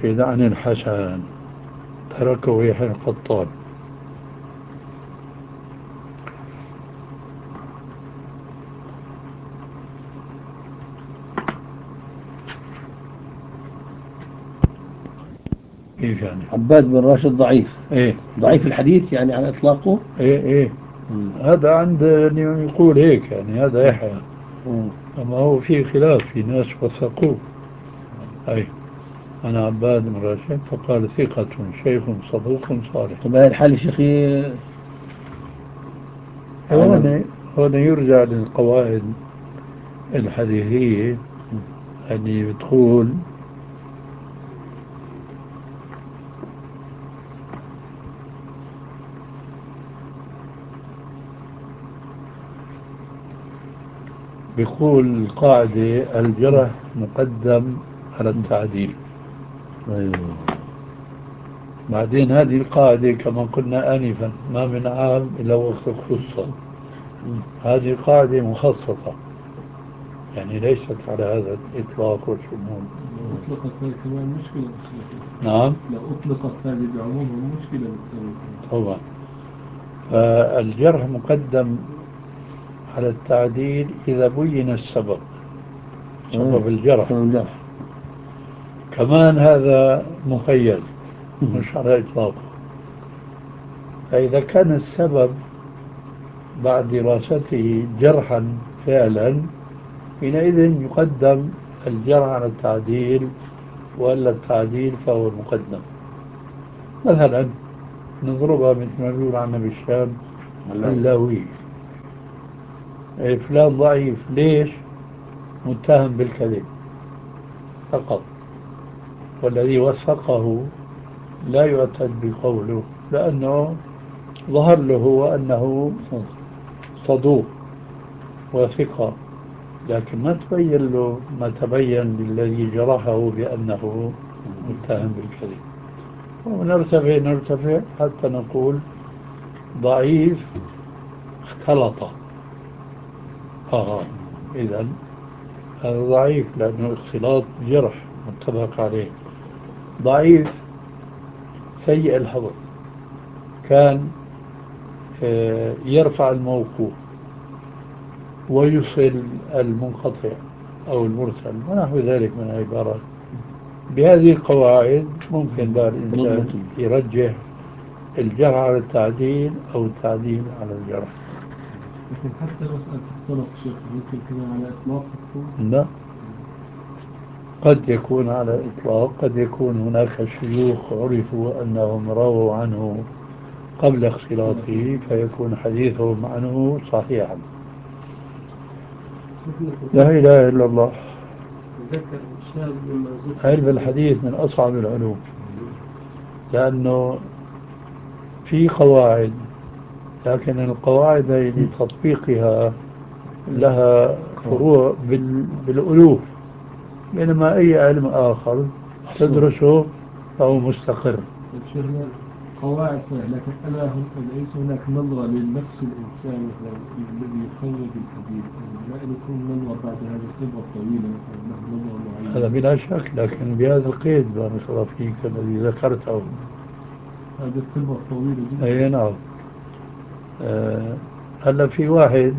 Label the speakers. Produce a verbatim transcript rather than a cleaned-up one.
Speaker 1: الراشد عن الحسن تركه يحيى القطان. كيف يعني؟
Speaker 2: عباد بن راشد ضعيف.
Speaker 1: ايه
Speaker 2: ضعيف الحديث يعني على إطلاقه.
Speaker 1: ايه ايه
Speaker 2: مم.
Speaker 1: هذا عند يقول هيك يعني، هذا
Speaker 2: مم.
Speaker 1: يحيى.
Speaker 2: مم.
Speaker 1: أما هو في خلاف، في ناس وثقوه. أي أنا عباد بن راشد فقال ثقة شيخ صدوق صالح.
Speaker 2: طب هاي الحالة شيخي على.
Speaker 1: هون هون يرجع للقواعد الحديثية اللي بتقول بيقول القاعدة الجرح مقدم على التعديل.
Speaker 2: أيوه.
Speaker 1: بعدين هذه القاعدة كما قلنا آنفا ما من عام إلا وقت خصوصا. هذه قاعدة مخصصة يعني ليست على هذا الإطلاق والشمول.
Speaker 3: لو أطلقت هذه كمان مشكلة.
Speaker 1: نعم
Speaker 3: لو أطلقت هذه بعمومها مشكلة بتسوي.
Speaker 1: طبعا. فالجرح مقدم على التعديل إذا بين السبب، سبب الجرح.
Speaker 2: سبب الجرح.
Speaker 1: كمان هذا مقيد مش على إطلاقه. فإذا كان السبب بعد دراسته جرحا فعلا حينئذ يقدم الجرح على التعديل، وإلا التعديل فهو المقدم. مثلا نضربها مثل ما بيقول عنا بالشام اللاوي. إيه فلان ضعيف ليش؟ متهم بالكذب فقط، والذي وثقه لا يعتد بقوله لأنه ظهر له أنه صدوق وثقة، لكن ما تبين له ما تبين للذي جرحه بأنه متهم بالكذب. ونرتفع نرتفع حتى نقول ضعيف اختلط. آه إذا هذا ضعيف لأنه اختلاط جرح متفق عليه. ضعيف سيء الحفظ، كان آه، يرفع الموقوف ويصل المنقطع أو المرسل ونحو ذلك من العبارات. بهذه القواعد ممكن بقى الإنسان يرجح الجرح على التعديل أو التعديل على الجرح.
Speaker 3: لكن حتى لو مسألة اختلط شيخ ممكن كمان على إطلاق تكون.
Speaker 1: لا، قد يكون على إطلاق، قد يكون هناك شيوخ عرفوا أنهم رووا عنه قبل اختلاطه فيكون حديثهم عنه صحيحا. لا إله إلا الله.
Speaker 3: ذكر الشاذ مما ذكر.
Speaker 1: علم الحديث من أصعب العلوم، لأنه في قواعد، لكن القواعد لتطبيقها لها فروع بال... بالألوف، بينما أي علم آخر تدرسه فهو مستقر.
Speaker 3: شيخنا قواعد صحيح، لكن ألا هن... ليس هناك نظرة لنفس الإنسان مثلا الذي يخرج الحديث، يعني لا أن يكون نظرة بعد هذه الخبرة الطويلة مثلا له نظرة
Speaker 1: هذا
Speaker 3: معينة.
Speaker 1: بلا شك، لكن بهذا القيد بارك الله فيك الذي ذكرته.
Speaker 3: هذه الخبرة الطويلة جدا.
Speaker 1: أي نعم. أه هلا في واحد